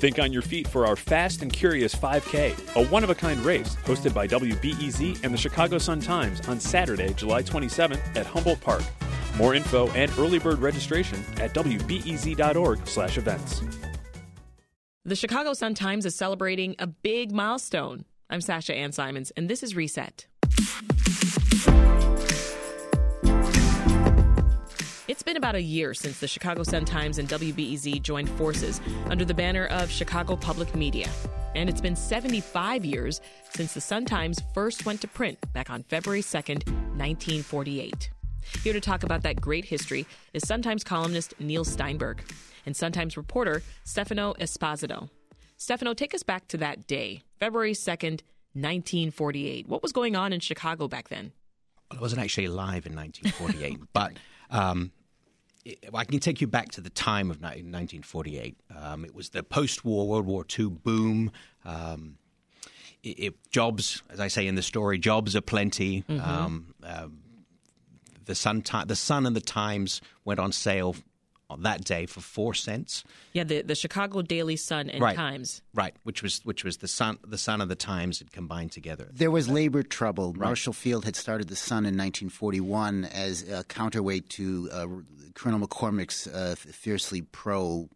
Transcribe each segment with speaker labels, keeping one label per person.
Speaker 1: Think on your feet for our Fast and Curious 5K, a one-of-a-kind race hosted by WBEZ and the Chicago Sun-Times on Saturday, July 27th at Humboldt Park. More info and early bird registration at wbez.org/events.
Speaker 2: The Chicago Sun-Times is celebrating a big milestone. I'm Sasha Ann Simons, and this is Reset. It's been about a year since the Chicago Sun-Times and WBEZ joined forces under the banner of Chicago Public Media. And it's been 75 years since the Sun-Times first went to print back on February 2nd, 1948. Here to talk about that great history is Sun-Times columnist Neil Steinberg and Sun-Times reporter Stefano Esposito. Stefano, take us back to that day, February 2nd, 1948. What was going on in Chicago back then?
Speaker 3: Well, I wasn't actually alive in 1948, but I can take you back to the time of 1948. It was the post-war World War II boom. Jobs, as I say in the story, jobs are plenty. Mm-hmm. The Sun and the Times went on sale on that day for 4 cents.
Speaker 2: Yeah, the Chicago Daily Sun and Times.
Speaker 3: Right, which was the Sun and the Times had combined together.
Speaker 4: There was labor trouble. Right. Marshall Field had started the Sun in 1941 as a counterweight to Colonel McCormick's fiercely pro.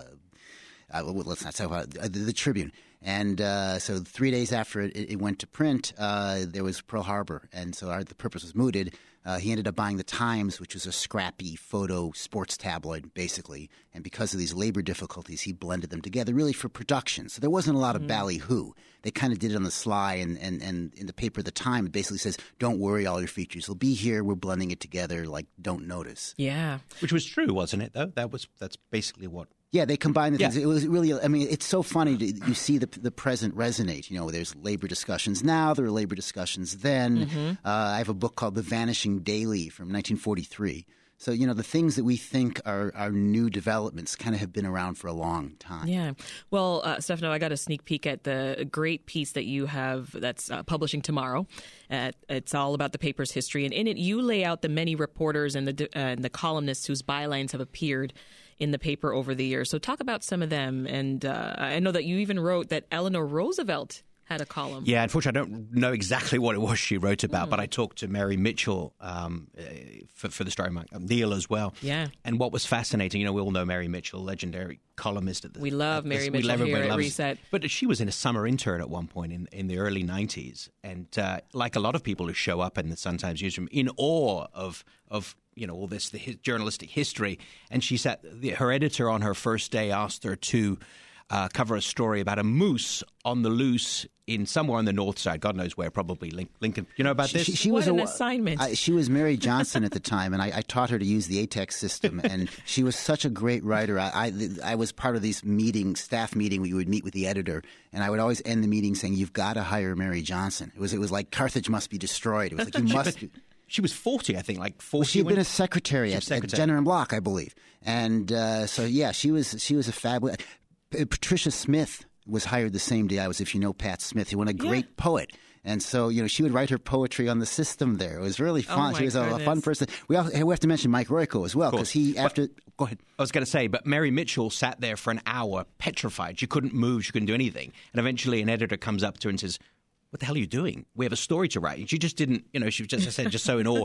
Speaker 4: Let's not talk about the Tribune. And so 3 days after it went to print, there was Pearl Harbor, and so the purpose was mooted. He ended up buying the Times, which was a scrappy photo sports tabloid, basically. And because of these labor difficulties, he blended them together really for production. So there wasn't a lot of ballyhoo. They kind of did it on the sly. And in the paper, The Time, it basically says, don't worry, all your features will be here. We're blending it together, like, don't notice.
Speaker 2: Yeah.
Speaker 3: Which was true, wasn't it, though? That's basically what...
Speaker 4: Yeah, they combined the things. It was really, I mean, it's so funny you see the present resonate. You know, there's labor discussions now, there were labor discussions then. Mm-hmm. I have a book called The Vanishing Daily from 1943. So, you know, the things that we think are new developments kind of have been around for a long time.
Speaker 2: Yeah. Well, Stefano, I got a sneak peek at the great piece that you have that's publishing tomorrow. It's all about the paper's history. And in it, you lay out the many reporters and the columnists whose bylines have appeared in the paper over the years. So talk about some of them. And I know that you even wrote that Eleanor Roosevelt had a column.
Speaker 3: Yeah, unfortunately, I don't know exactly what it was she wrote about, but I talked to Mary Mitchell for the story, Neil as well.
Speaker 2: Yeah.
Speaker 3: And what was fascinating, you know, we all know Mary Mitchell, legendary columnist.
Speaker 2: We love Mary Mitchell here at Reset.
Speaker 3: But she was in a summer intern at one point in the early 90s. And like a lot of people who show up in the Sun-Times newsroom, in awe of you know, all this, the journalistic history. And she said her editor on her first day asked her to cover a story about a moose on the loose in somewhere on the north side. God knows where, probably Lincoln. You know about this?
Speaker 4: She
Speaker 2: what
Speaker 4: was
Speaker 2: an assignment.
Speaker 4: She was Mary Johnson at the time, and I taught her to use the ATEX system. And she was such a great writer. I was part of this staff meeting where you would meet with the editor, and I would always end the meeting saying, "You've got to hire Mary Johnson." It was like Carthage must be destroyed. It was like you must.
Speaker 3: She was 40, I think, like 40.
Speaker 4: Well, she had been a secretary at Jenner and Block, I believe. And so, yeah, she was a fabulous. Patricia Smith was hired the same day I was, if you know Pat Smith. He was a great poet. And so, you know, she would write her poetry on the system there. It was really fun. She was a fun person. We have to mention Mike Royko as well, because go ahead. I
Speaker 3: was going to say, but Mary Mitchell sat there for an hour, petrified. She couldn't move. She couldn't do anything. And eventually an editor comes up to her and says, "What the hell are you doing? We have a story to write." And she just didn't, you know, she was just so in awe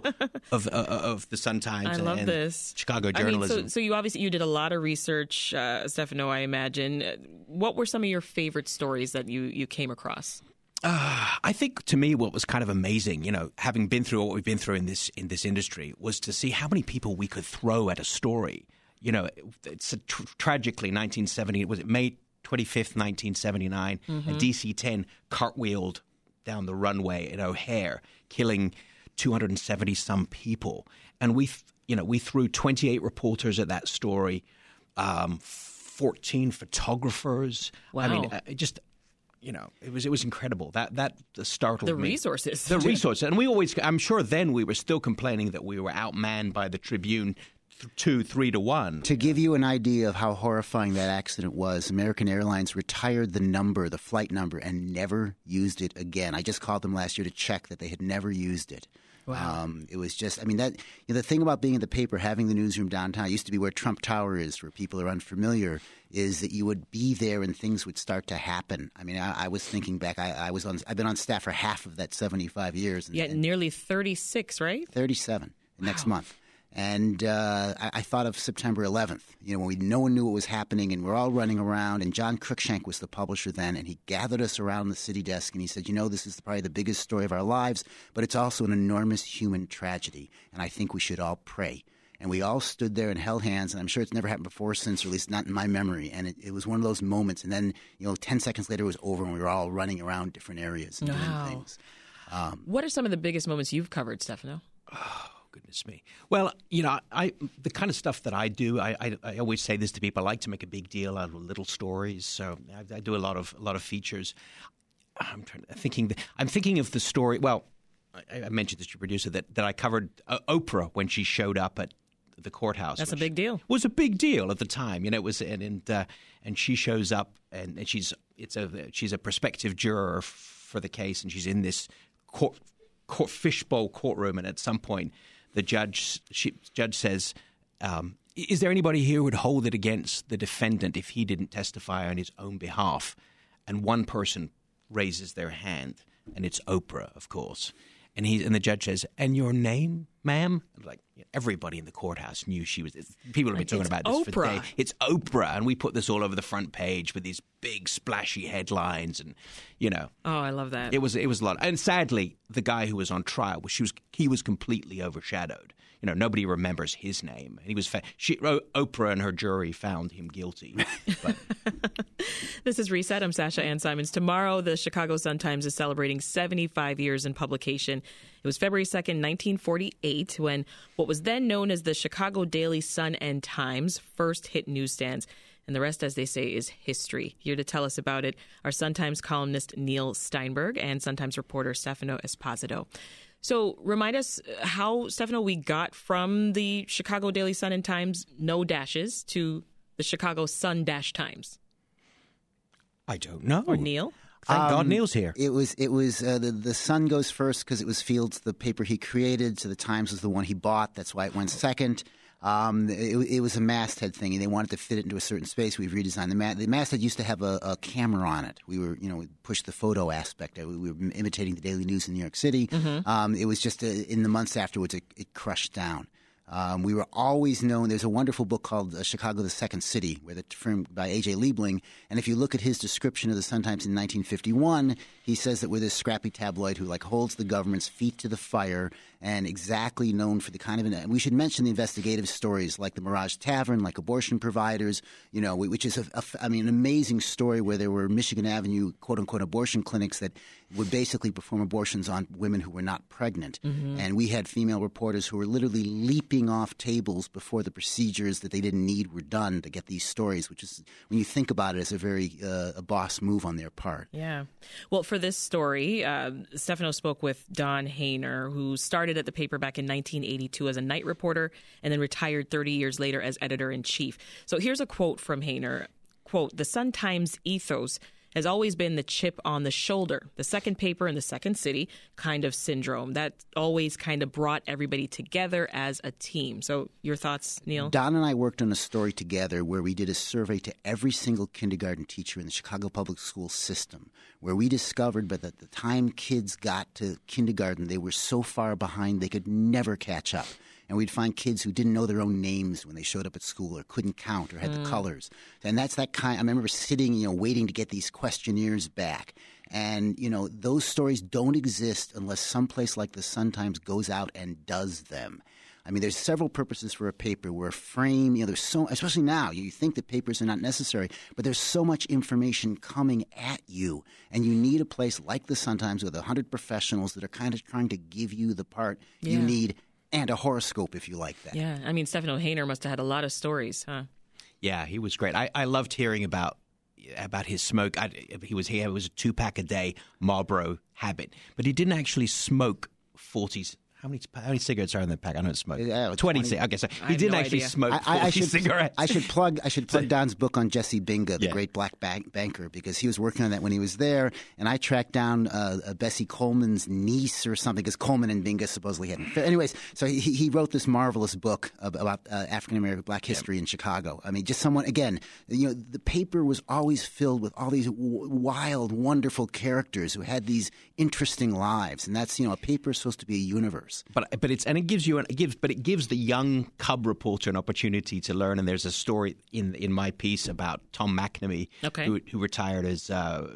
Speaker 3: of the Sun-Times
Speaker 2: and
Speaker 3: this Chicago journalism.
Speaker 2: I mean, so you did a lot of research, Stefano, I imagine. What were some of your favorite stories that you came across?
Speaker 3: I think to me what was kind of amazing, you know, having been through what we've been through in this industry, was to see how many people we could throw at a story. You know, it's tragically 1970, was it May 25th, 1979, a DC-10 cartwheeled down the runway in O'Hare, killing 270-some people. And we threw 28 reporters at that story, 14 photographers.
Speaker 2: Wow.
Speaker 3: I mean, you know, it was incredible. That startled me.
Speaker 2: The resources.
Speaker 3: The resources. And I'm sure then we were still complaining that we were outmanned by the Tribune 2-3 to 1.
Speaker 4: To give you an idea of how horrifying that accident was, American Airlines retired the flight number, and never used it again. I just called them last year to check that they had never used it.
Speaker 2: Wow.
Speaker 4: It was just, the thing about being in the paper, having the newsroom downtown, it used to be where Trump Tower is, where people are unfamiliar, is that you would be there and things would start to happen. I mean, I was thinking back, I've been on staff for half of that 75 years.
Speaker 2: Yeah, nearly 36, right?
Speaker 4: 37 next month. And I thought of September 11th, when no one knew what was happening and we're all running around. And John Cruikshank was the publisher then, and he gathered us around the city desk and he said, this is probably the biggest story of our lives, but it's also an enormous human tragedy. And I think we should all pray. And we all stood there and held hands, and I'm sure it's never happened before since, or at least not in my memory. And it was one of those moments. And then, 10 seconds later it was over and we were all running around different areas and doing things.
Speaker 2: What are some of the biggest moments you've covered, Stefano?
Speaker 3: Goodness me. Well, the kind of stuff that I do, I always say this to people. I like to make a big deal out of little stories. So I do a lot of features. I'm thinking of the story. Well, I mentioned this to your producer that I covered Oprah when she showed up at the courthouse.
Speaker 2: That's a big deal.
Speaker 3: It was a big deal at the time. It was, and she shows up and she's a prospective juror for the case, and she's in this court fishbowl courtroom, and at some point the judge says, is there anybody here who would hold it against the defendant if he didn't testify on his own behalf? And one person raises their hand, and it's Oprah, of course. And the judge says, "And your name, ma'am?" Like, everybody in the courthouse knew she was. People have been talking about this for days. It's Oprah, and we put this all over the front page with these big splashy headlines, and
Speaker 2: Oh, I love that.
Speaker 3: It was a lot. And sadly, the guy who was on trial, he was completely overshadowed. Nobody remembers his name. And Oprah and her jury found him guilty. But.
Speaker 2: This is Reset. I'm Sasha Ann Simons. Tomorrow, the Chicago Sun-Times is celebrating 75 years in publication. It was February 2nd, 1948, when what was then known as the Chicago Daily Sun and Times first hit newsstands. And the rest, as they say, is history. Here to tell us about it are Sun-Times columnist Neil Steinberg and Sun-Times reporter Stefano Esposito. So remind us how, Stefano, we got from the Chicago Daily Sun and Times, no dashes, to the Chicago Sun-Times.
Speaker 3: I don't know.
Speaker 2: Or Neil?
Speaker 3: Thank God Neil's here.
Speaker 4: It was the Sun goes first because it was Fields, the paper he created. So the Times was the one he bought. That's why it went second. It was a masthead thing, and they wanted to fit it into a certain space. We've redesigned the masthead. Used to have a camera on it. We were, we pushed the photo aspect. We were imitating the Daily News in New York City. Mm-hmm. It was just in the months afterwards, it crushed down. We were always known. There's a wonderful book called Chicago, the Second City, by A.J. Liebling. And if you look at his description of the Sun-Times in 1951, he says that we're this scrappy tabloid who holds the government's feet to the fire and exactly known for the kind of – and we should mention the investigative stories like the Mirage Tavern, like abortion providers, which is, an amazing story where there were Michigan Avenue quote-unquote abortion clinics that would basically perform abortions on women who were not pregnant. Mm-hmm. And we had female reporters who were literally leaping off tables before the procedures that they didn't need were done to get these stories, which is, when you think about it, is a very a boss move on their part.
Speaker 2: Yeah. Well, for this story, Stefano spoke with Don Hayner, who started at the paper back in 1982 as a night reporter and then retired 30 years later as editor-in-chief. So here's a quote from Hayner. Quote, "The Sun-Times ethos has always been the chip on the shoulder, the second paper in the second city kind of syndrome. That always kind of brought everybody together as a team." So your thoughts, Neil?
Speaker 4: Don and I worked on a story together where we did a survey to every single kindergarten teacher in the Chicago public school system, where we discovered that at the time kids got to kindergarten, they were so far behind they could never catch up. And we'd find kids who didn't know their own names when they showed up at school or couldn't count or had the colors. And that's that kind – I remember sitting, waiting to get these questionnaires back. And, those stories don't exist unless someplace like the Sun-Times goes out and does them. I mean, there's several purposes for a paper. Where a frame, there's so – especially now, you think that papers are not necessary, but there's so much information coming at you. And you need a place like the Sun-Times with 100 professionals that are kind of trying to give you the part you need – and a horoscope, if you like that.
Speaker 2: Yeah. I mean, Stefano Hayner must have had a lot of stories, huh?
Speaker 3: Yeah, he was great. I loved hearing about his smoke. He was a 2-pack a day Marlboro habit. But he didn't actually smoke 40s. How many cigarettes are in the pack? I don't smoke.
Speaker 4: 20.
Speaker 3: Okay, so
Speaker 2: I
Speaker 3: he
Speaker 2: have
Speaker 3: didn't
Speaker 2: no
Speaker 3: actually
Speaker 2: idea.
Speaker 3: smoke 40 cigarettes.
Speaker 4: I should plug Don's book on Jesse Binga, the great black banker, because he was working on that when he was there. And I tracked down Bessie Coleman's niece or something, because Coleman and Binga supposedly had an affair. Anyways, so he wrote this marvelous book about African American black history in Chicago. I mean, just someone, again, the paper was always filled with all these wild, wonderful characters who had these interesting lives. And that's, a paper is supposed to be a universe.
Speaker 3: But it gives the young cub reporter an opportunity to learn. And there's a story in my piece about Tom McNamee, who retired as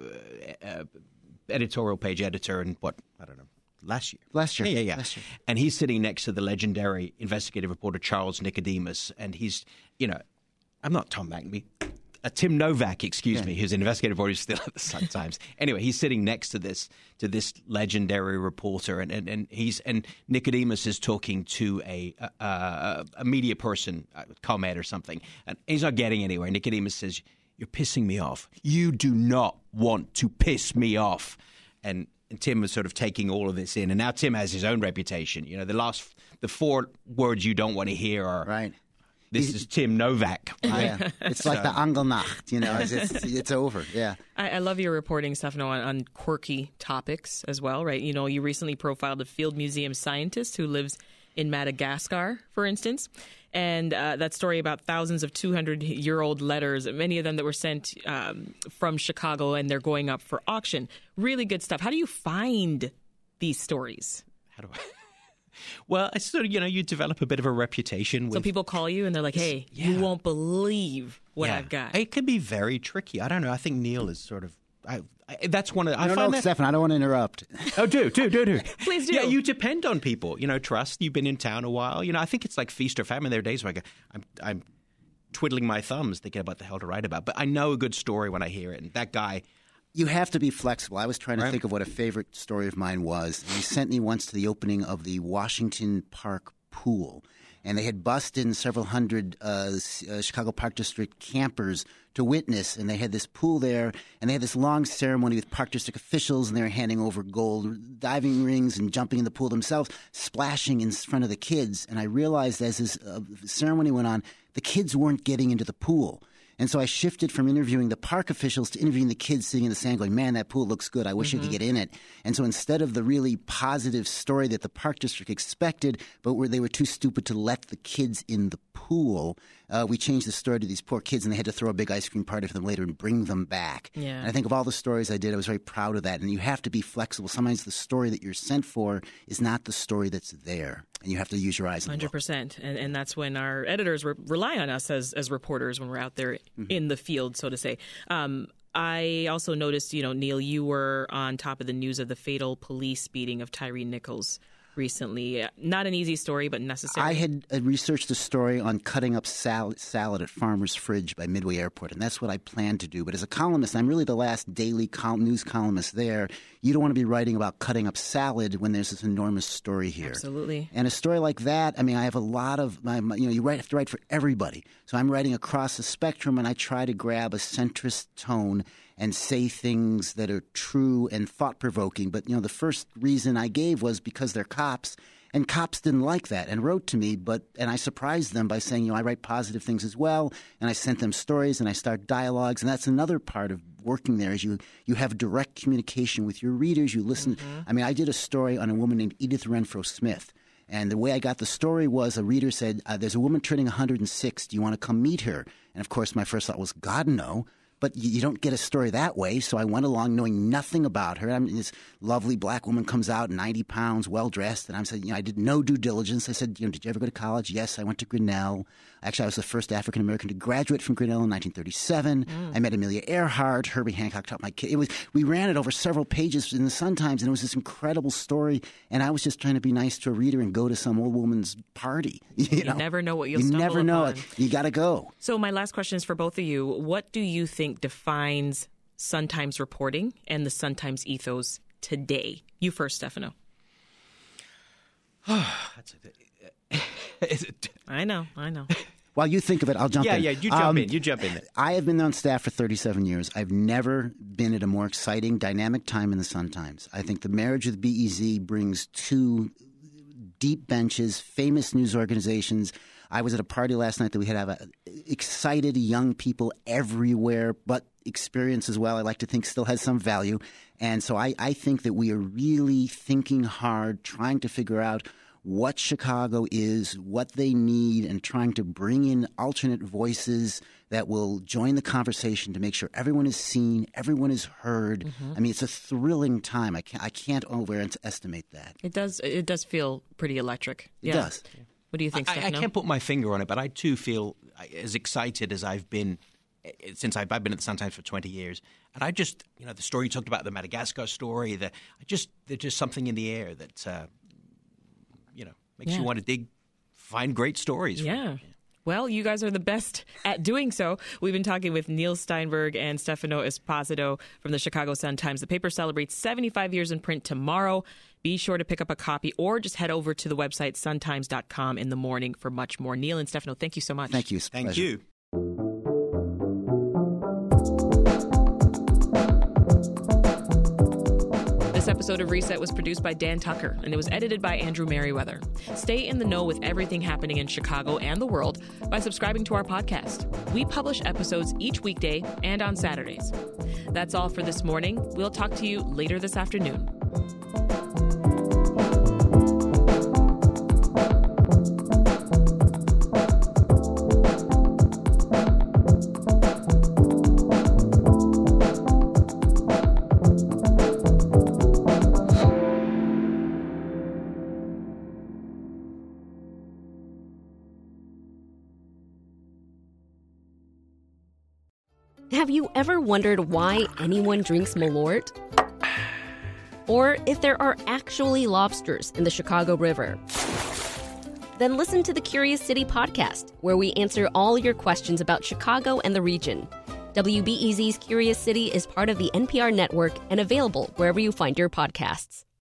Speaker 3: editorial page editor in last year. Yeah.
Speaker 4: Last year.
Speaker 3: And he's sitting next to the legendary investigative reporter Charles Nicodemus, and he's I'm not Tom McNamee. Tim Novak, excuse me, who's an investigative reporter still at the Sun-Times. Anyway, he's sitting next to this legendary reporter, and Nicodemus is talking to a media person, ComEd or something, and he's not getting anywhere. Nicodemus says, "You're pissing me off. You do not want to piss me off." And Tim was sort of taking all of this in, and now Tim has his own reputation. The 4 words you don't want to hear are
Speaker 4: right.
Speaker 3: This is Tim Novak. Right?
Speaker 4: Yeah. It's like the Angelnacht, it's over. Yeah.
Speaker 2: I love your reporting, Stefano, on quirky topics as well, right? You recently profiled a field museum scientist who lives in Madagascar, for instance. And that story about thousands of 200-year-old letters, many of them that were sent from Chicago, and they're going up for auction. Really good stuff. How do you find these stories?
Speaker 3: How do I? Well, it's sort of, you develop a bit of a reputation.
Speaker 2: So people call you and they're like, hey, you won't believe what I've got.
Speaker 3: It can be very tricky. I don't know. I think Neil is sort of... that's one of...
Speaker 4: Stefan, I don't want to interrupt.
Speaker 3: Oh, do.
Speaker 2: Please do.
Speaker 3: Yeah, you depend on people. Trust. You've been in town a while. I think it's like feast or famine. There are days where I'm twiddling my thumbs thinking about the hell to write about. But I know a good story when I hear it. And that guy...
Speaker 4: You have to be flexible. I was trying to think of what a favorite story of mine was. And he sent me once to the opening of the Washington Park pool. And they had bussed in several hundred Chicago Park District campers to witness. And they had this pool there. And they had this long ceremony with Park District officials. And they were handing over gold diving rings and jumping in the pool themselves, splashing in front of the kids. And I realized as this ceremony went on, the kids weren't getting into the pool. And so I shifted from interviewing the park officials to interviewing the kids sitting in the sand going, man, that pool looks good. I wish I could get in it. And so instead of the really positive story that the park district expected, but where they were too stupid to let the kids in the pool, we changed the story to these poor kids, and they had to throw a big ice cream party for them later and bring them back.
Speaker 2: Yeah.
Speaker 4: And I think of all the stories I did, I was very proud of that. And you have to be flexible. Sometimes the story that you're sent for is not the story that's there. And you have to use your eyes and
Speaker 2: 100%. And that's when our editors rely on us as reporters when we're out there in the field, so to say. I also noticed, Neil, you were on top of the news of the fatal police beating of Tyree Nichols recently. Not an easy story, but necessary.
Speaker 4: I had researched a story on cutting up salad at Farmer's Fridge by Midway Airport, and that's what I planned to do. But as a columnist, I'm really the last daily news columnist there. You don't want to be writing about cutting up salad when there's this enormous story here.
Speaker 2: Absolutely.
Speaker 4: And a story like that, I have a lot of, you have to write for everybody. So I'm writing across the spectrum, and I try to grab a centrist tone and say things that are true and thought-provoking. But, the first reason I gave was because they're cops, and cops didn't like that and wrote to me. And I surprised them by saying, I write positive things as well, and I sent them stories, and I start dialogues. And that's another part of working there is you have direct communication with your readers. You listen. I did a story on a woman named Edith Renfro Smith. And the way I got the story was a reader said, there's a woman turning 106. Do you want to come meet her? And, of course, my first thought was, God, no. But you don't get a story that way. So I went along knowing nothing about her. This lovely black woman comes out, 90 pounds, well-dressed. And I said, I did no due diligence. I said, did you ever go to college? Yes, I went to Grinnell. Actually, I was the first African-American to graduate from Grinnell in 1937. I met Amelia Earhart. Herbie Hancock taught my kid. We ran it over several pages in the Sun-Times, and it was this incredible story. And I was just trying to be nice to a reader and go to some old woman's party. You
Speaker 2: never know what you'll stumble upon.
Speaker 4: You never know it. You got to go.
Speaker 2: So my last question is for both of you. What do you think defines Sun-Times reporting and the Sun-Times ethos today? You first, Stefano. I know.
Speaker 4: While you think of it, I'll jump in.
Speaker 3: Yeah, you jump in. You jump in.
Speaker 4: I have been on staff for 37 years. I've never been at a more exciting, dynamic time in the Sun-Times. I think the marriage with BEZ brings two deep benches, famous news organizations. I was at a party last night that we had excited young people everywhere, but experience as well, I like to think, still has some value. And so I think that we are really thinking hard, trying to figure out what Chicago is, what they need, and trying to bring in alternate voices that will join the conversation to make sure everyone is seen, everyone is heard. Mm-hmm. I mean, it's a thrilling time. I can't overestimate that.
Speaker 2: It does feel pretty electric.
Speaker 4: It does.
Speaker 2: Yeah. What do you think, Stefano?
Speaker 3: I can't put my finger on it, but I too feel as excited as I've been since I've been at the Sun-Times for 20 years. And I just, the story you talked about, the Madagascar story, there's just something in the air that, makes you want to find great stories.
Speaker 2: Yeah. Well, you guys are the best at doing so. We've been talking with Neil Steinberg and Stefano Esposito from the Chicago Sun-Times. The paper celebrates 75 years in print tomorrow. Be sure to pick up a copy or just head over to the website suntimes.com in the morning for much more. Neil and Stefano, thank you so much.
Speaker 4: Thank you.
Speaker 3: Thank you.
Speaker 2: This episode of Reset was produced by Dan Tucker, and it was edited by Andrew Merriweather. Stay in the know with everything happening in Chicago and the world by subscribing to our podcast. We publish episodes each weekday and on Saturdays. That's all for this morning. We'll talk to you later this afternoon.
Speaker 5: Have you ever wondered why anyone drinks Malort? Or if there are actually lobsters in the Chicago River? Then listen to the Curious City podcast, where we answer all your questions about Chicago and the region. WBEZ's Curious City is part of the NPR network and available wherever you find your podcasts.